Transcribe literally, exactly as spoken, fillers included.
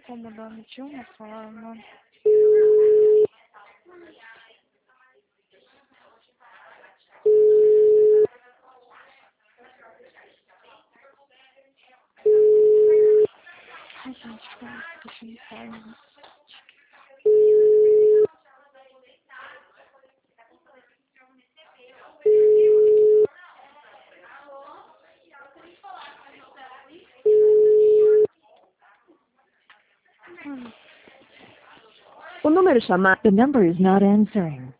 incomodando de uma forma. Ai, gente, fica puxando sair. O número chamado. The number is not answering.